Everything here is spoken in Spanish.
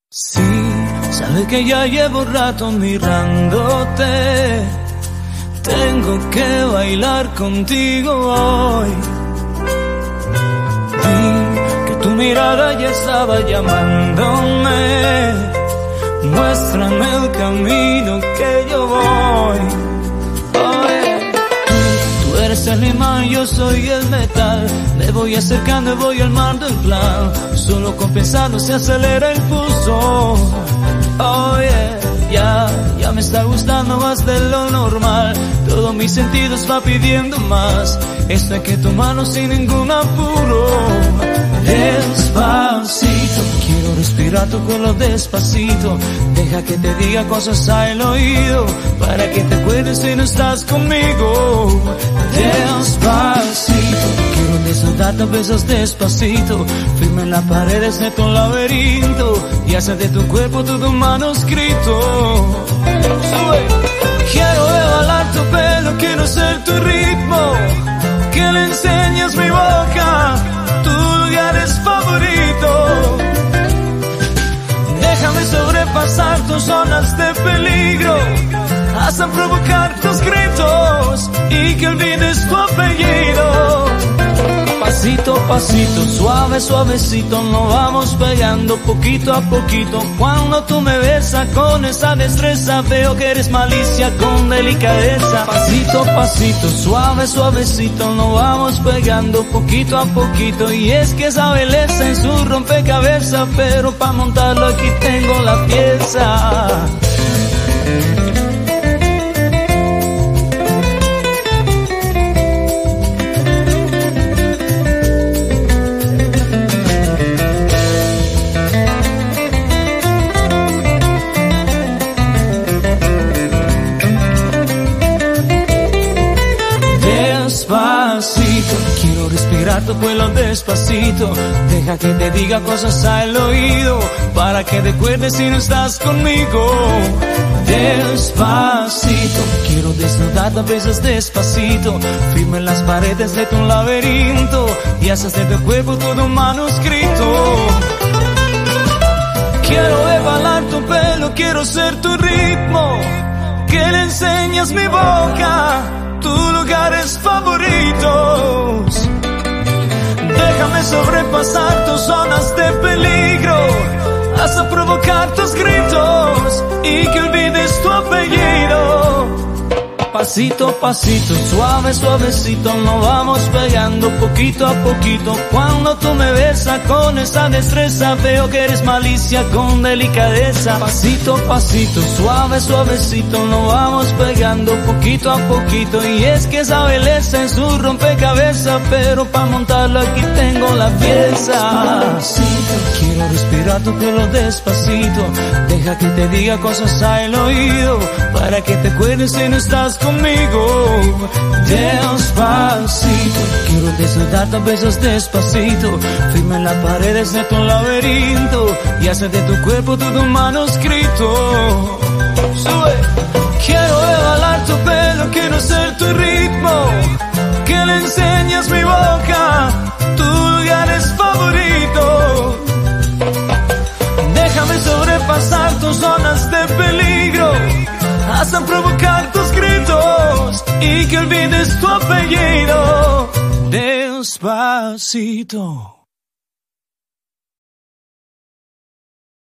Sí, sabe que ya llevo rato mirándote. Tengo que bailar contigo hoy. Vi que tu mirada ya estaba llamándome. Muéstrame el camino que yo voy. Tú eres el imán, yo soy el metal. Me voy acercando y voy al mar del plan. Solo con pensarlo se acelera el pulso. Oh yeah, ya me está gustando más de lo normal. Todos mis sentidos va pidiendo más. Esto hay que tomarlo sin ningún apuro. Despacito, quiero respirar tu cuerpo despacito. Deja que te diga cosas al oído, para que te acuerdes si no estás conmigo. Despacito, quiero desnudarte a besos despacito. Firme en las paredes de tu laberinto y hacer de tu cuerpo todo un manuscrito. Quiero devalar tu pelo, quiero ser tu ritmo. Que le enseñes mi boca, tus lugares favoritos. Déjame sobrepasar tus zonas de peligro, hasta provocar tus gritos y que olvides tu apellido. Pasito a pasito, suave, suavecito, nos vamos pegando poquito a poquito. Cuando tú me besas con esa destreza, veo que eres malicia con delicadeza. Pasito a pasito, suave, suavecito, nos vamos pegando poquito a poquito. Y es que esa belleza es un rompecabezas, pero para montarlo aquí tengo la pieza. Despacito, quiero respirar tu pelo despacito. Deja que te diga cosas al oído, para que te acuerdes si no estás conmigo. Despacito, quiero desnudarte a besos despacito. Firme en las paredes de tu laberinto y haces de tu cuerpo todo un manuscrito. Quiero devalar tu pelo, quiero ser tu ritmo. Que le enseñas mi boca, tus lugares favoritos. Déjame sobrepasar tus zonas de peligro, hasta provocar tus gritos y que olvides tu apellido. Pasito a pasito, suave, suavecito, nos vamos pegando poquito a poquito. Cuando tú me besas con esa destreza, veo que eres malicia con delicadeza. Pasito a pasito, suave, suavecito, nos vamos pegando poquito a poquito. Y es que esa belleza es un rompecabezas, pero para montarlo aquí tengo la pieza. Despacito, quiero respirar tu pelo despacito. Deja que te diga cosas al oído, para que te acuerdes si no estás conmigo. Despacito, quiero desnudarte a besos despacito. Firme en las paredes de tu laberinto y hacer de tu cuerpo todo un manuscrito. Sube. Quiero devalar tu pelo, quiero ser tu ritmo. Que le enseñes mi boca, tus lugares favoritos. Déjame sobrepasar tus zonas de peligro, hasta provocar tus gritos y que olvides tu apellido. Despacito.